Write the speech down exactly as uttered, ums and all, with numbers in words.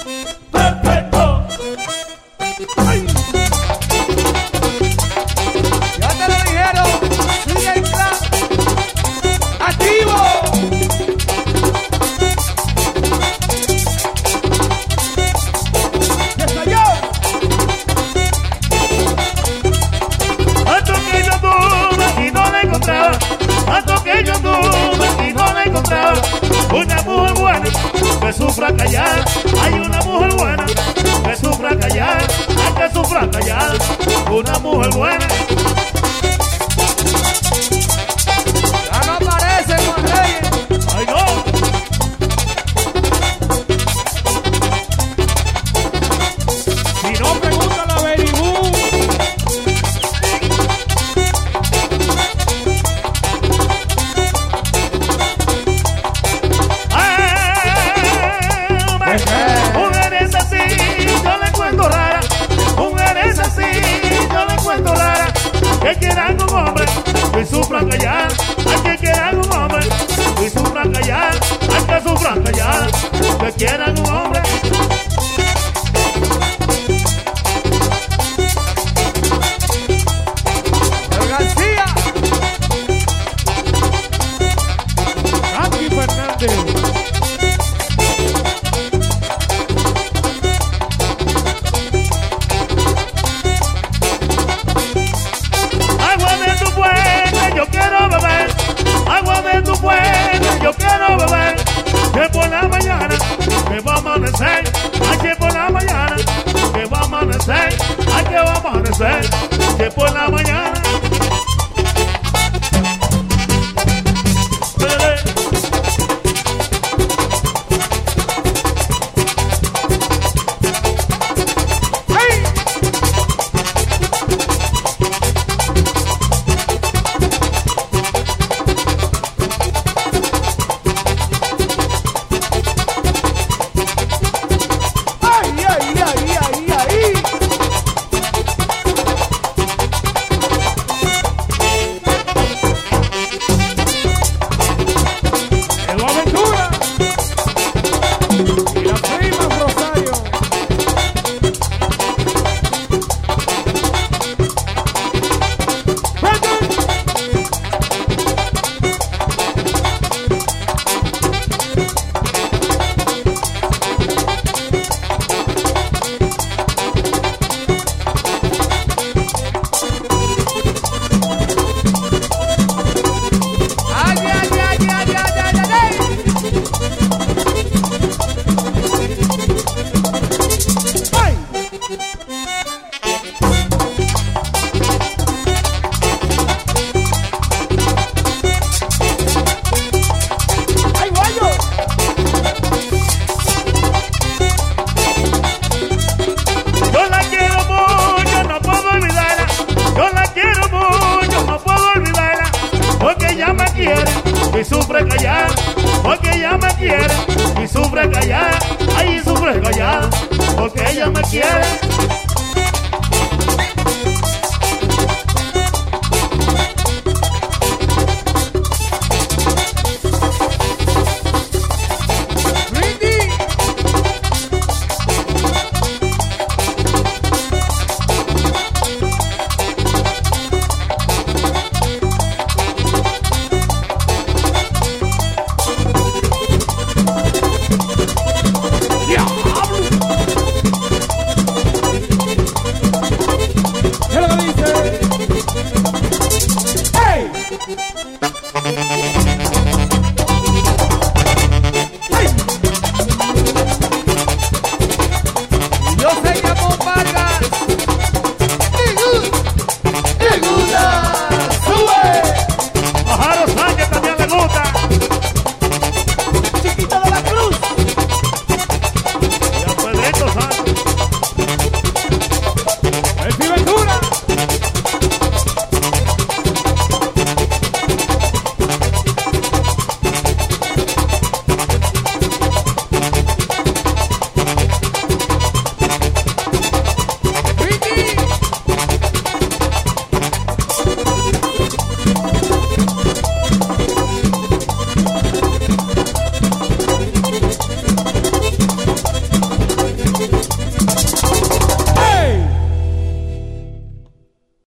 Perfecto. Ay. Ya te lo dijeron, sigue el clan activo. ¡Ya estalló! Tanto que yo tuve y no la encontraba, tanto que yo tuve y no la encontraba. Una mujer buena que sufra callar, hay una mujer buena que sufra callar, hay que sufra callar, una mujer buena. Ya no aparecen Juan Reyes. Ay no. Si no pregunta la Beribú. Mujeres así, yo le encuentro rara. Mujeres así, yo le encuentro rara. Que quieran un hombre y sufran callar. Hay que quieran un hombre y sufran callar. Hay que sufran callar. Que quieran un hombre. El García. Andy Fernández. Agua de tu fuente, yo quiero beber. Agua de tu fuente, yo quiero beber. Que por la mañana, que va a amanecer. Ay, que por la mañana, que va a amanecer. Ay, que va a amanecer. Que por la mañana. Bebé. ¡Ay! ¡Ay, ay, ay, ay, ay! Edu Aventura y la prima Rosario. ¡Vete! ¡Ay, ay, ay, ay, ay, ay, ay! ¡Ay! ¡Ay, guayo! Yo la quiero mucho, no puedo olvidarla. Yo la quiero mucho, no puedo olvidarla. Porque ella me quiere y sufre callar. Porque ella me quiere y sufre callar. Ay, sufre callar. Porque ella me quiere